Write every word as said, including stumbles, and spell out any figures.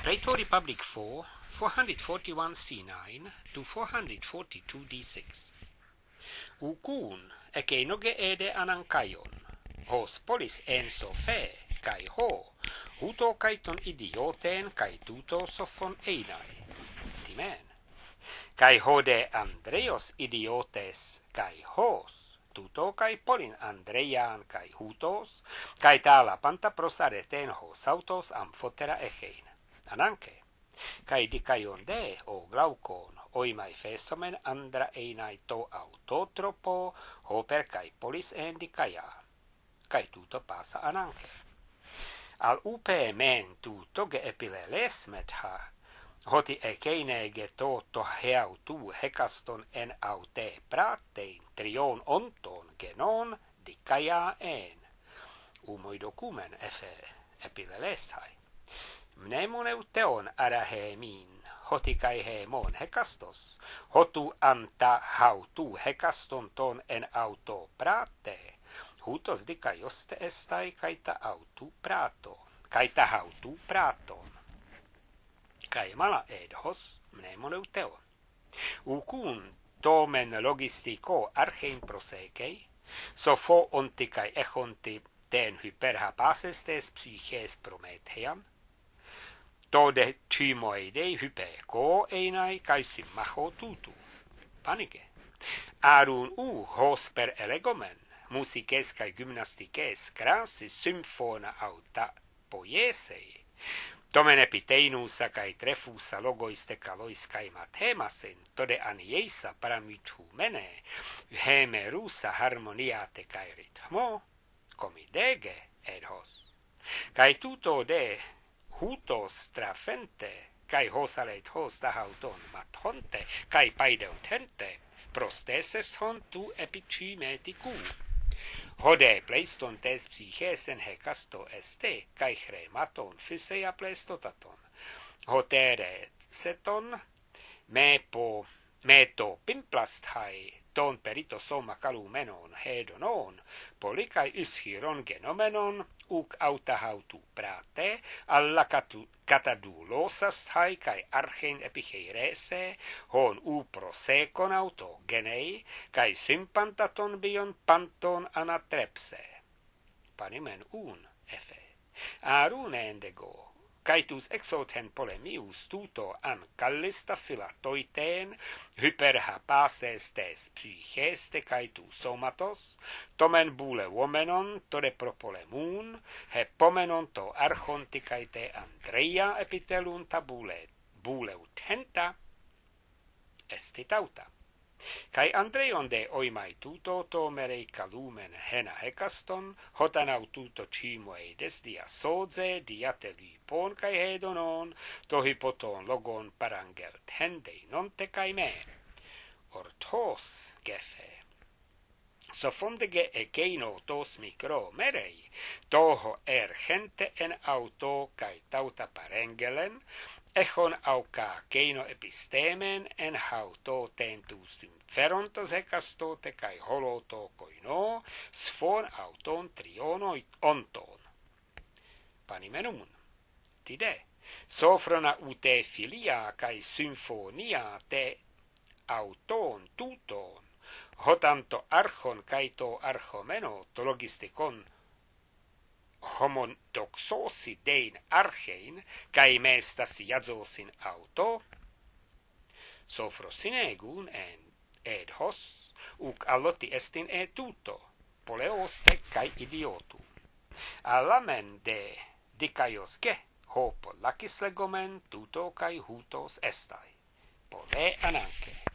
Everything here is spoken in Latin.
Plato Republic four, four forty-one C nine to four forty-two D six. Ukun ekenoge ede anankaion, hos polis enso fe, kai ho, huto kaiton idioten kai tuto sophon einai. Timen. Kai hode Andreos idiotes kai hos, tuto kai polin Andreian kai hutos, kai tala panta prosareten hos autos amfotera echein. Ananke, kai dikaion de o glaukon, oimai fesomen andra einai to autotropo, hoper kai polis en dikaia, kai tuto pasa ananke. Al upe men tuto ge epileles metha, hoti ekeinege to to heau tu hekaston en aute pratein trion onton genon dikaia en. Umoi dokumen efe epileleshai. Mnemoneuteon arahemin, hoti kai hemon hekastos, hotu anta hautu hekaston ton en auto prate, hutos dikaioste estai kaita autu praton, kaita hautu praton. Kai mala edhos mnemoneuteon. Ukun tomen logistiko archein prosekei, sofo onti kai echonti ten hyperhapasestes psyches promethean, tode tymoidei hypeko einai kai simmaho tutu. Panike. Arun u hos per elegomen, musikes kai gymnastikes krasis symfona auta poiesei. Tomen epiteinusa kai trefusa logoiste kalois kai mathemasen, tode anieisa paramythumene, hemerusa harmoniate kai ritmo, comidege edhos. Kai tuto de hutos trafente, kai hosaleit hos tahauton mathonte, kai paideutente, prosteses hon tu epitymeticu. Hode pleiston tes psychesen hekasto este, kai chrematon physeia pleistotaton. Hotere seton, mepo, meto pimplasthai, ton perito soma kalumenon hedonon, polikai yschiron genomenon, uk autahautu prate, alla catadulosas hai kai archein epicheirese, hon u prosekon auto genei, kai sympantaton bion panton anatrepse. Panimen un efe. Arun endego, caitus exoten polemius tuto an callista filatoiteen, hyperhapases tes psycheste caitu somatos, tomen bule vomenon tode propolemun, he pomenon to archonti caite Andreia epitelun tabule, bule utenta, estitauta. Kai Andreion de oimai tuto to merei calumen hena hekaston, hotanau tuto cimoeides dia soze, diate lypon kai hedonon, to hypoton logon parangelt hendei nonte kai me. Orthos gefe. Sofondege ekeino tos micro merei, toho er gente en auto kai tauta parengelen, echon auca keino epistemen en hauto tentus ferontos hekastote kai holoto koino, sfon auton triono onton. Panimenun. Tide. Sofrona ute filia kai symfonia te auton tuton, hotanto archon kaito archomeno to logistikon homon doxosi dein archein, kai mestas jazosin auto, sofrosinegun en edhos, uk alloti estin e tuto, poleoste kai idiotu. Alamen de dikaios ge, hopo lakis legomen tuto kai hutos estai, pole ananke.